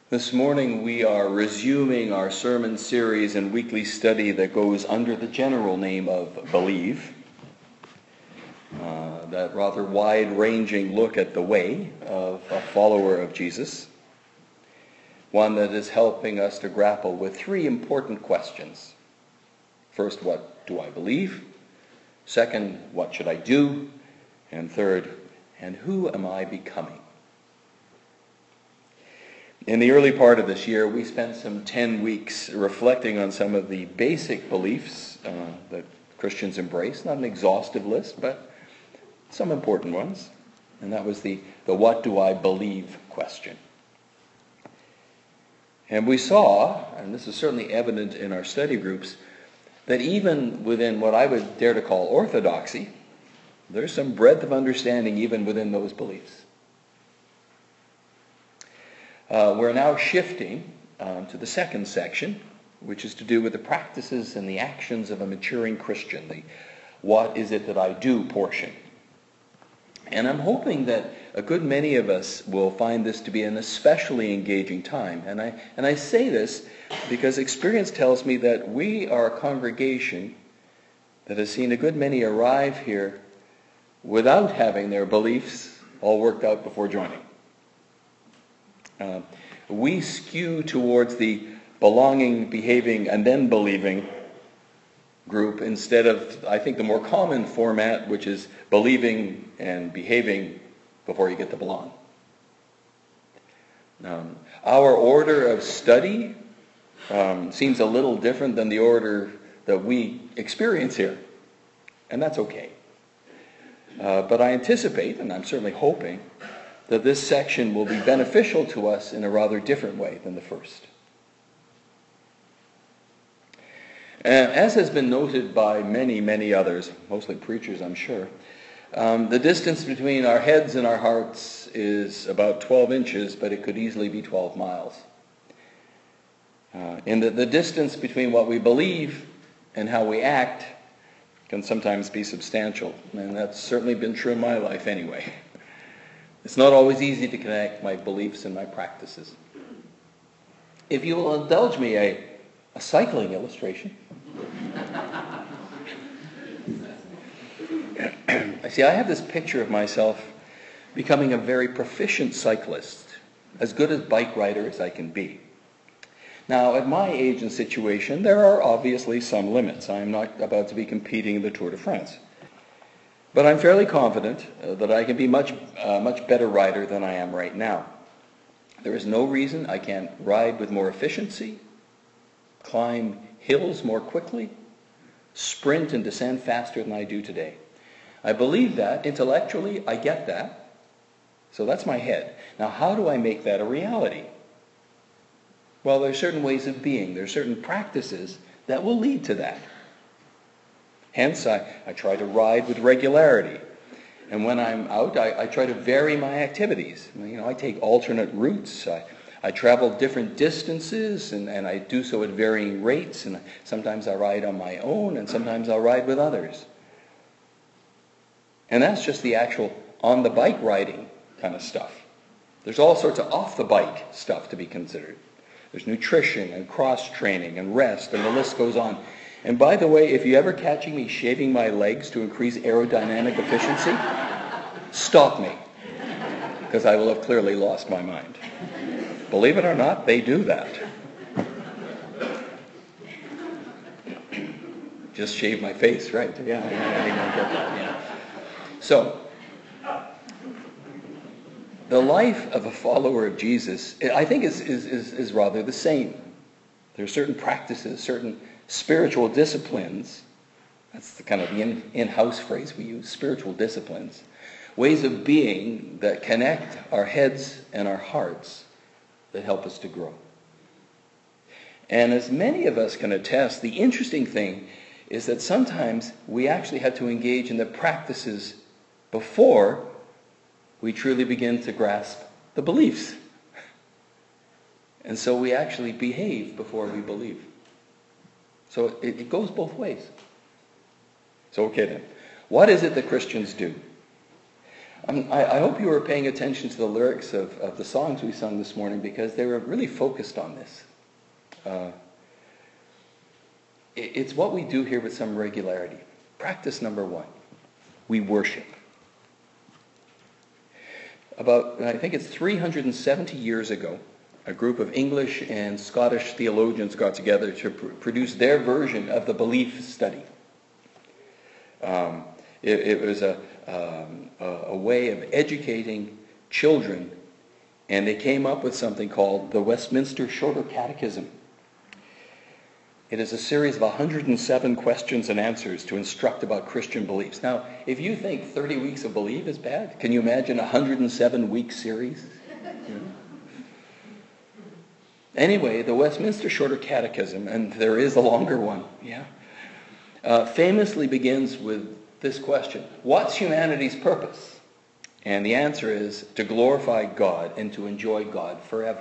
This morning we are resuming our sermon series and weekly study that goes under the general name of Believe. That rather wide-ranging look at the way of a follower of Jesus. One that is helping us to grapple with three important questions. First, what do I believe? Second, what should I do? And third, and who am I becoming? In the early part of this year, we spent some 10 weeks reflecting on some of the basic beliefs that Christians embrace. Not an exhaustive list, but some important ones. And that was the what do I believe question. And we saw, and this is certainly evident in our study groups, that even within what I would dare to call orthodoxy, there's some breadth of understanding even within those beliefs. We're now shifting to the second section, which is to do with the practices and the actions of a maturing Christian, the what is it that I do portion. And I'm hoping that a good many of us will find this to be an especially engaging time. And I say this because experience tells me that we are a congregation that has seen a good many arrive here without having their beliefs all worked out before joining. We skew towards the belonging, behaving, and then believing group instead of, I think, the more common format, which is believing and behaving before you get to belong. Our order of study seems a little different than the order that we experience here, and that's okay. But I anticipate, and I'm certainly hoping, that this section will be beneficial to us in a rather different way than the first. As has been noted by many, many others, mostly preachers, I'm sure, the distance between our heads and our hearts is about 12 inches, but it could easily be 12 miles. And the distance between what we believe and how we act can sometimes be substantial, and that's certainly been true in my life anyway. It's not always easy to connect my beliefs and my practices. If you will indulge me a cycling illustration. I see, I have this picture of myself becoming a very proficient cyclist, as good a bike rider as I can be. Now, at my age and situation, there are obviously some limits. I'm not about to be competing in the Tour de France. But I'm fairly confident that I can be much better rider than I am right now. There is no reason I can't ride with more efficiency, climb hills more quickly, sprint and descend faster than I do today. I believe that. Intellectually, I get that. So that's my head. Now, how do I make that a reality? Well, there are certain ways of being. There are certain practices that will lead to that. Hence, I try to ride with regularity. And when I'm out, I try to vary my activities. I take alternate routes. I travel different distances, and I do so at varying rates. And sometimes I ride on my own, and sometimes I'll ride with others. And that's just the actual on-the-bike riding kind of stuff. There's all sorts of off-the-bike stuff to be considered. There's nutrition and cross-training and rest, and the list goes on. And by the way, if you're ever catching me shaving my legs to increase aerodynamic efficiency, stop me, because I will have clearly lost my mind. Believe it or not, they do that. Just shave my face, right? Yeah, I don't get that. Yeah. So, the life of a follower of Jesus, I think, is rather the same. There are certain practices, certain spiritual disciplines, that's the kind of the in-house phrase we use, spiritual disciplines, ways of being that connect our heads and our hearts that help us to grow. And as many of us can attest, the interesting thing is that sometimes we actually have to engage in the practices before we truly begin to grasp the beliefs. And so we actually behave before we believe. So it goes both ways. So okay then, what is it that Christians do? I hope you were paying attention to the lyrics of the songs we sung this morning, because they were really focused on this. It's what we do here with some regularity. Practice number 1. We worship. About, I think it's 370 years ago, a group of English and Scottish theologians got together to produce their version of the belief study. It was a way of educating children, and they came up with something called the Westminster Shorter Catechism. It is a series of 107 questions and answers to instruct about Christian beliefs. Now, if you think 30 weeks of belief is bad, can you imagine a 107-week series? Anyway, the Westminster Shorter Catechism, and there is a longer one, famously begins with this question: what's humanity's purpose? And the answer is to glorify God and to enjoy God forever.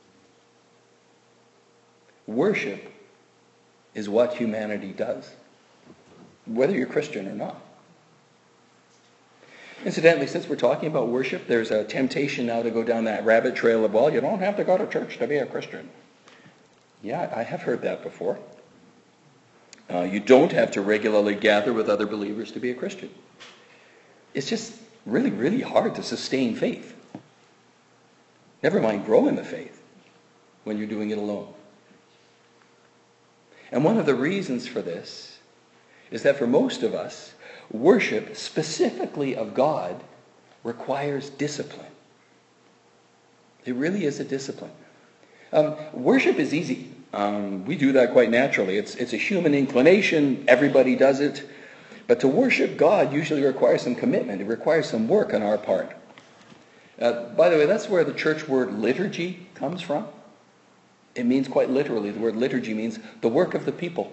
Worship is what humanity does, whether you're Christian or not. Incidentally, since we're talking about worship, there's a temptation now to go down that rabbit trail of, well, you don't have to go to church to be a Christian. Yeah, I have heard that before. You don't have to regularly gather with other believers to be a Christian. It's just really, really hard to sustain faith. Never mind grow in the faith when you're doing it alone. And one of the reasons for this is that for most of us, worship, specifically of God, requires discipline. It really is a discipline. Worship is easy. We do that quite naturally. It's a human inclination. Everybody does it. But to worship God usually requires some commitment. It requires some work on our part. By the way, that's where the church word liturgy comes from. It means quite literally, the word liturgy means the work of the people.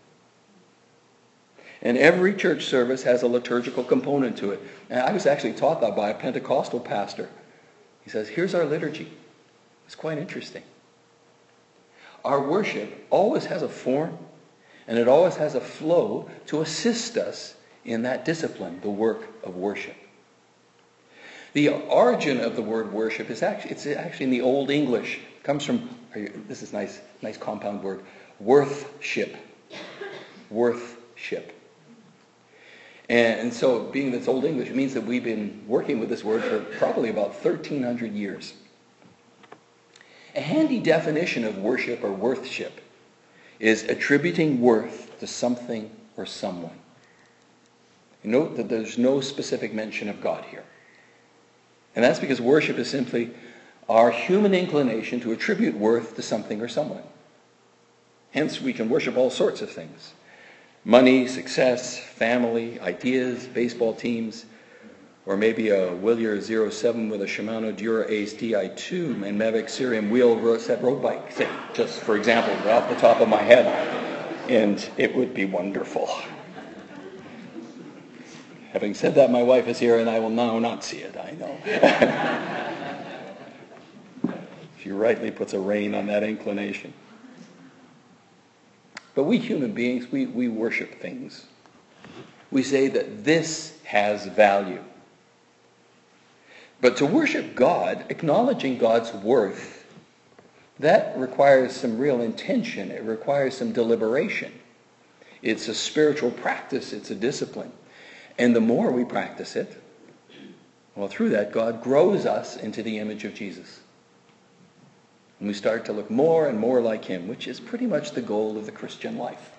And every church service has a liturgical component to it. And I was actually taught that by a Pentecostal pastor. He says, here's our liturgy. It's quite interesting. Our worship always has a form, and it always has a flow to assist us in that discipline, the work of worship. The origin of the word worship is actually in the Old English. It comes from, this is nice compound word, worthship. Worthship. And so, being that's Old English, it means that we've been working with this word for probably about 1,300 years. A handy definition of worship or worthship is attributing worth to something or someone. Note that there's no specific mention of God here. And that's because worship is simply our human inclination to attribute worth to something or someone. Hence, we can worship all sorts of things. Money, success, family, ideas, baseball teams, or maybe a Willier 07 with a Shimano Dura Ace Di2 and Mavic Cerium wheel set road bike, say, just for example, off the top of my head. And it would be wonderful. Having said that, my wife is here and I will now not see it, I know. She rightly puts a rein on that inclination. But we human beings, we worship things. We say that this has value. But to worship God, acknowledging God's worth, that requires some real intention. It requires some deliberation. It's a spiritual practice. It's a discipline. And the more we practice it, well, through that, God grows us into the image of Jesus. And we start to look more and more like him, which is pretty much the goal of the Christian life.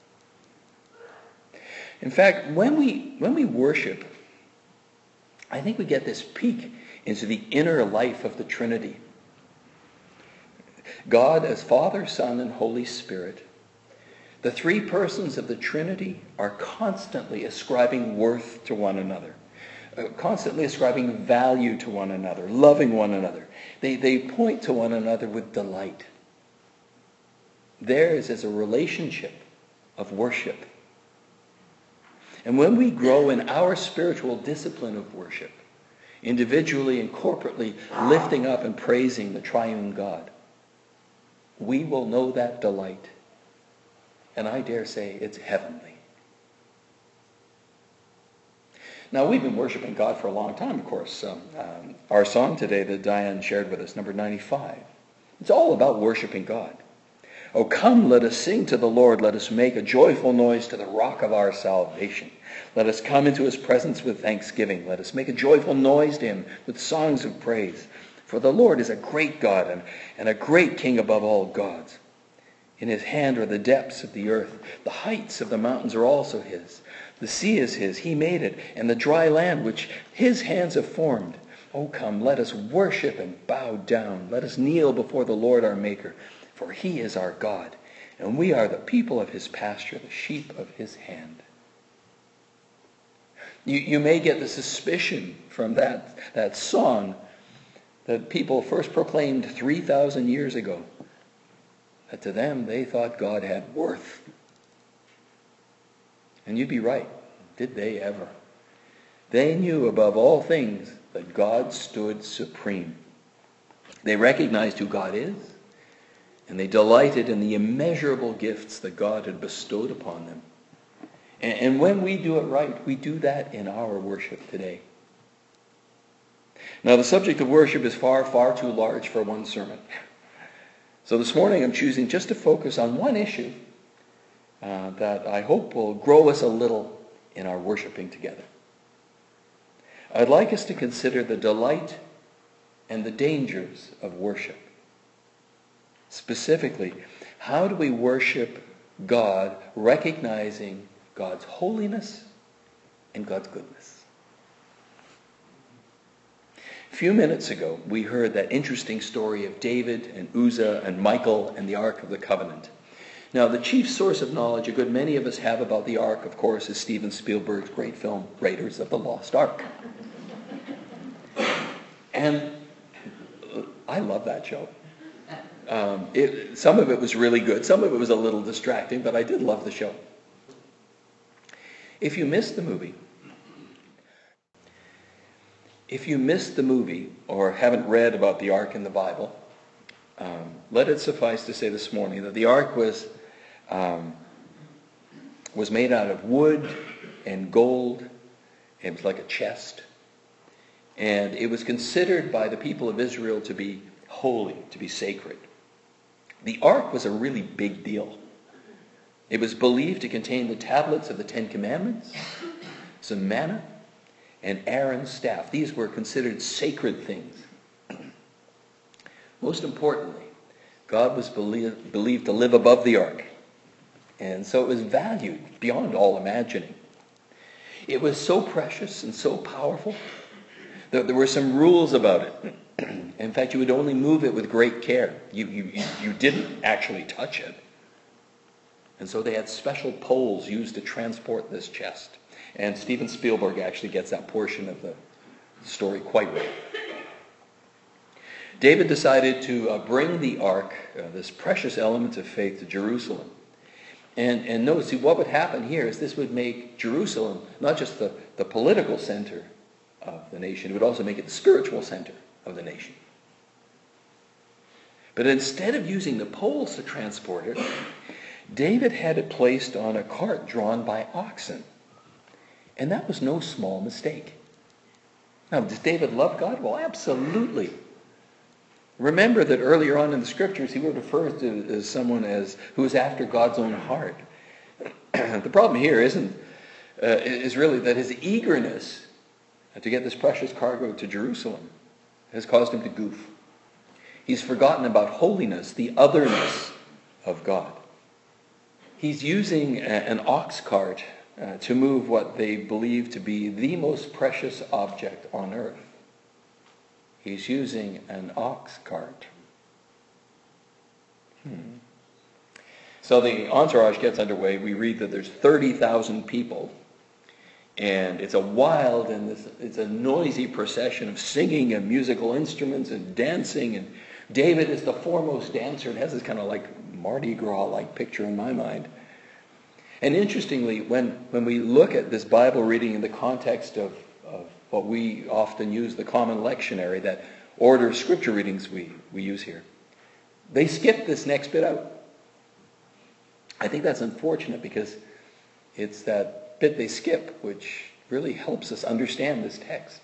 In fact, when we worship, I think we get this peek into the inner life of the Trinity. God as Father, Son, and Holy Spirit. The three persons of the Trinity are constantly ascribing worth to one another, constantly ascribing value to one another, loving one another. They point to one another with delight. Theirs is a relationship of worship. And when we grow in our spiritual discipline of worship, individually and corporately lifting up and praising the triune God, we will know that delight. And I dare say it's heavenly. Now, we've been worshiping God for a long time, of course. Our song today that Diane shared with us, number 95, it's all about worshiping God. Oh, come, let us sing to the Lord. Let us make a joyful noise to the rock of our salvation. Let us come into his presence with thanksgiving. Let us make a joyful noise to him with songs of praise. For the Lord is a great God and a great King above all gods. In his hand are the depths of the earth. The heights of the mountains are also his. The sea is his. He made it, and the dry land which his hands have formed. Oh, come, let us worship and bow down. Let us kneel before the Lord our Maker. For he is our God, and we are the people of his pasture, the sheep of his hand. You may get the suspicion from that song that people first proclaimed 3,000 years ago, that to them they thought God had worth. And you'd be right. Did they ever? They knew above all things that God stood supreme. They recognized who God is, and they delighted in the immeasurable gifts that God had bestowed upon them. And when we do it right, we do that in our worship today. Now, the subject of worship is far, far too large for one sermon. So this morning I'm choosing just to focus on one issue that I hope will grow us a little in our worshiping together. I'd like us to consider the delight and the dangers of worship. Specifically, how do we worship God recognizing God's holiness and God's goodness? A few minutes ago, we heard that interesting story of David and Uzzah and Michael and the Ark of the Covenant. Now, the chief source of knowledge a good many of us have about the Ark, of course, is Steven Spielberg's great film, Raiders of the Lost Ark. And I love that show. Some of it was really good. Some of it was a little distracting, but I did love the show. If you missed the movie or haven't read about the Ark in the Bible, let it suffice to say this morning that the Ark was made out of wood and gold. It was like a chest. And it was considered by the people of Israel to be holy, to be sacred. The Ark was a really big deal. It was believed to contain the tablets of the Ten Commandments, some manna, and Aaron's staff. These were considered sacred things. Most importantly, God was believed to live above the Ark. And so it was valued beyond all imagining. It was so precious and so powerful that there were some rules about it. In fact, you would only move it with great care. You didn't actually touch it. And so they had special poles used to transport this chest. And Steven Spielberg actually gets that portion of the story quite right. David decided to bring the Ark, this precious element of faith, to Jerusalem. And notice, see, what would happen here is this would make Jerusalem not just the political center of the nation, it would also make it the spiritual center of the nation. But instead of using the poles to transport it, David had it placed on a cart drawn by oxen. And that was no small mistake. Now, does David love God? Well, absolutely. Remember that earlier on in the scriptures, he refers to as someone who is after God's own heart. The problem here is really that his eagerness to get this precious cargo to Jerusalem has caused him to goof. He's forgotten about holiness, the otherness of God. He's using an ox cart to move what they believe to be the most precious object on earth. He's using an ox cart. So the entourage gets underway. We read that there's 30,000 people. And it's a wild and it's a noisy procession of singing and musical instruments and dancing. And David is the foremost dancer. It has this kind of like Mardi Gras-like picture in my mind. And interestingly, when we look at this Bible reading in the context of what we often use, the common lectionary, that order of scripture readings we use here, they skip this next bit out. I think that's unfortunate because it's that bit they skip which really helps us understand this text.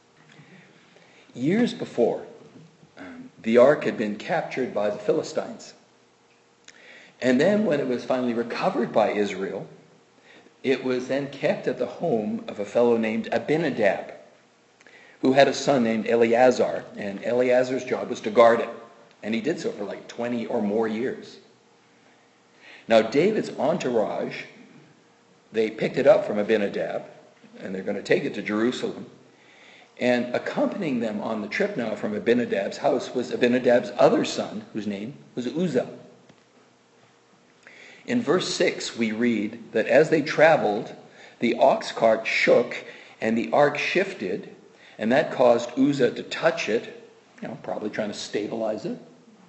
Years before, the ark had been captured by the Philistines. And then when it was finally recovered by Israel, it was then kept at the home of a fellow named Abinadab, who had a son named Eleazar, and Eleazar's job was to guard it. And he did so for like 20 or more years. Now David's entourage, they picked it up from Abinadab, and they're going to take it to Jerusalem. And accompanying them on the trip now from Abinadab's house was Abinadab's other son, whose name was Uzzah. In verse 6 we read that as they traveled, the ox cart shook and the ark shifted, and that caused Uzzah to touch it, probably trying to stabilize it.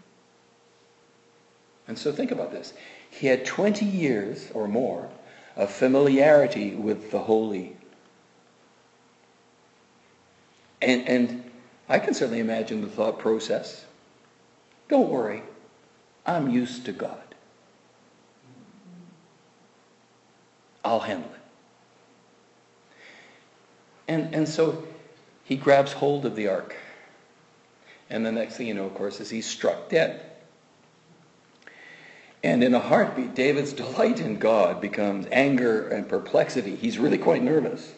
And so think about this. He had 20 years or more of familiarity with the holy. And I can certainly imagine the thought process. Don't worry, I'm used to God. I'll handle it. And so he grabs hold of the ark. And the next thing you know, of course, is he's struck dead. And in a heartbeat, David's delight in God becomes anger and perplexity. He's really quite nervous.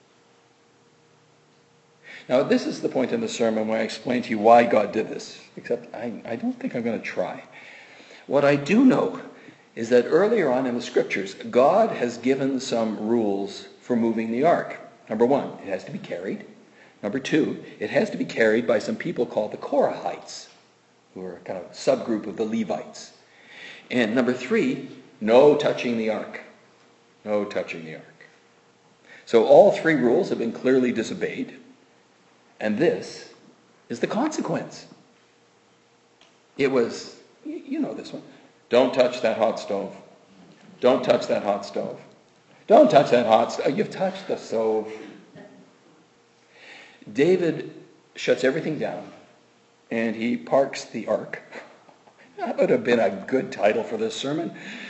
Now, this is the point in the sermon where I explain to you why God did this, except I don't think I'm going to try. What I do know is that earlier on in the scriptures, God has given some rules for moving the ark. Number one, it has to be carried. Number two, it has to be carried by some people called the Korahites, who are kind of a subgroup of the Levites. And number three, no touching the ark. No touching the ark. So all three rules have been clearly disobeyed. And this is the consequence. It was, you know this one. Don't touch that hot stove. Don't touch that hot stove. Don't touch that hot stove. You've touched the stove. David shuts everything down and he parks the ark. That would have been a good title for this sermon.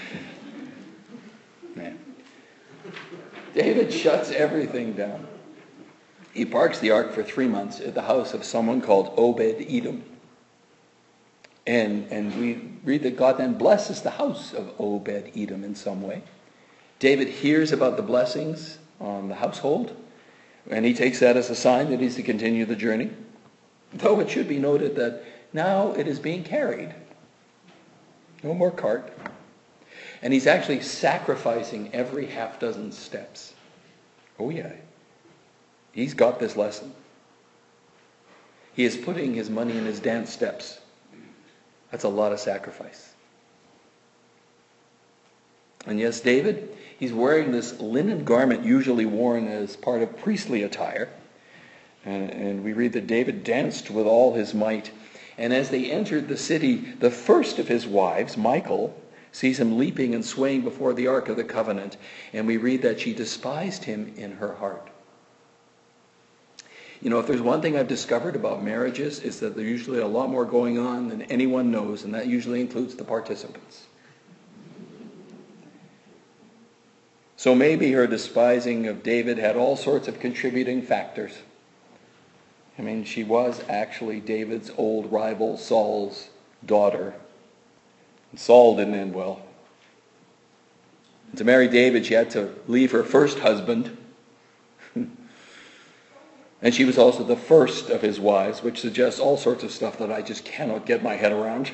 Man. David shuts everything down. He parks the ark for 3 months at the house of someone called Obed-Edom. And we read that God then blesses the house of Obed-Edom in some way. David hears about the blessings on the household, and he takes that as a sign that he's to continue the journey. Though it should be noted that now it is being carried. No more cart. And he's actually sacrificing every half dozen steps. Oh yeah. He's got this lesson. He is putting his money in his dance steps. That's a lot of sacrifice. And yes, David, he's wearing this linen garment usually worn as part of priestly attire. And we read that David danced with all his might. And as they entered the city, the first of his wives, Michal, sees him leaping and swaying before the Ark of the Covenant. And we read that she despised him in her heart. You know, if there's one thing I've discovered about marriages, is that there's usually a lot more going on than anyone knows, and that usually includes the participants. So maybe her despising of David had all sorts of contributing factors. I mean, she was actually David's old rival Saul's daughter. And Saul didn't end well. And to marry David, she had to leave her first husband. And she was also the first of his wives, which suggests all sorts of stuff that I just cannot get my head around.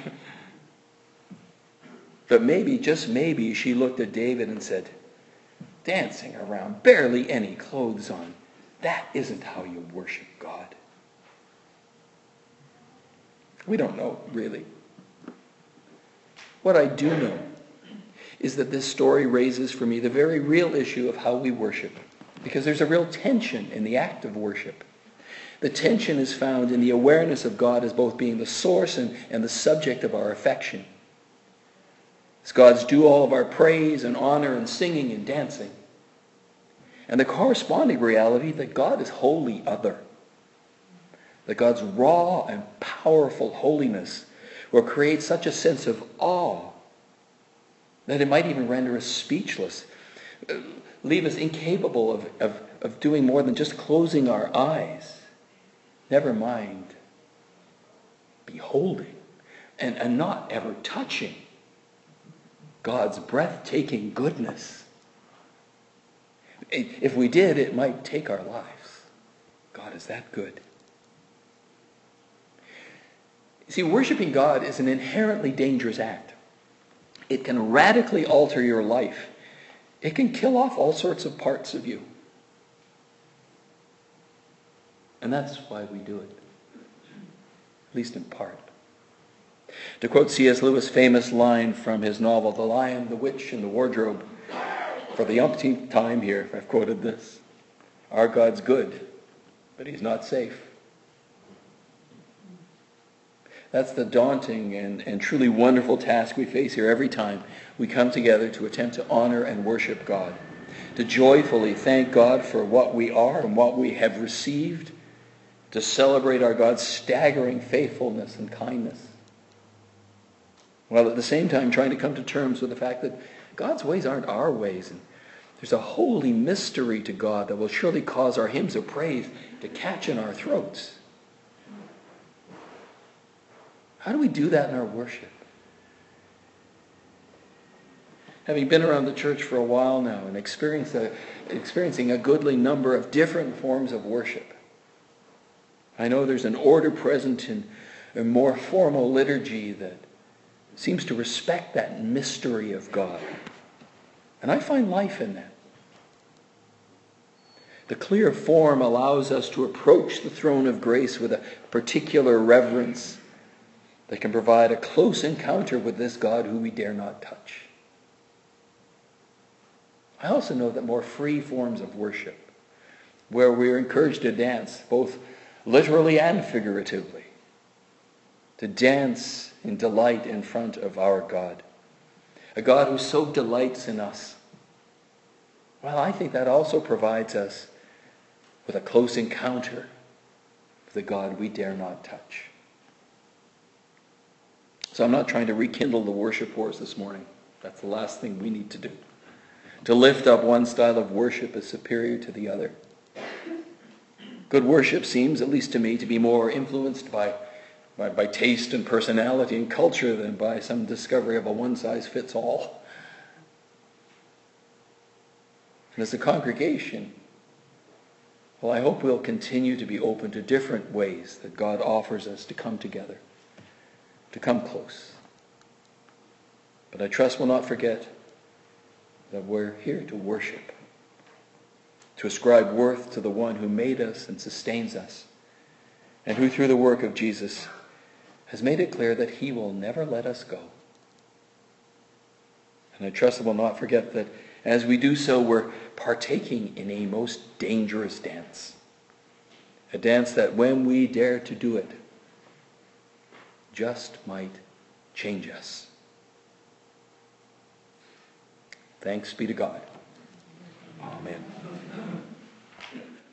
But maybe, just maybe, she looked at David and said, dancing around, barely any clothes on, that isn't how you worship God. We don't know, really. What I do know is that this story raises for me the very real issue of how we worship. Because there's a real tension in the act of worship. The tension is found in the awareness of God as both being the source and the subject of our affection. It's God's due all of our praise and honor and singing and dancing. And the corresponding reality that God is wholly other. That God's raw and powerful holiness will create such a sense of awe that it might even render us speechless. Leave us incapable of doing more than just closing our eyes. Never mind beholding and not ever touching God's breathtaking goodness. If we did, it might take our lives. God is that good. See, worshiping God is an inherently dangerous act. It can radically alter your life. It can kill off all sorts of parts of you. And that's why we do it. At least in part. To quote C.S. Lewis' famous line from his novel, The Lion, the Witch, and the Wardrobe, for the umpteenth time here, I've quoted this. Our God's good, but he's not safe. That's the daunting and truly wonderful task we face here every time we come together to attempt to honor and worship God. To joyfully thank God for what we are and what we have received. To celebrate our God's staggering faithfulness and kindness. While at the same time trying to come to terms with the fact that God's ways aren't our ways. And there's a holy mystery to God that will surely cause our hymns of praise to catch in our throats. How do we do that in our worship? Having been around the church for a while now and experiencing a goodly number of different forms of worship, I know there's an order present in a more formal liturgy that seems to respect that mystery of God. And I find life in that. The clear form allows us to approach the throne of grace with a particular reverence that can provide a close encounter with this God who we dare not touch. I also know that more free forms of worship, where we are encouraged to dance, both literally and figuratively, to dance in delight in front of our God, a God who so delights in us. Well, I think that also provides us with a close encounter with the God we dare not touch. So I'm not trying to rekindle the worship wars this morning. That's the last thing we need to do. To lift up one style of worship as superior to the other. Good worship seems, at least to me, to be more influenced by taste and personality and culture than by some discovery of a one-size-fits-all. And as a congregation, well, I hope we'll continue to be open to different ways that God offers us to come together, to come close. But I trust we'll not forget that we're here to worship, to ascribe worth to the one who made us and sustains us, and who through the work of Jesus has made it clear that he will never let us go. And I trust that we'll not forget that as we do so, we're partaking in a most dangerous dance. A dance that when we dare to do it, just might change us. Thanks be to God. Amen.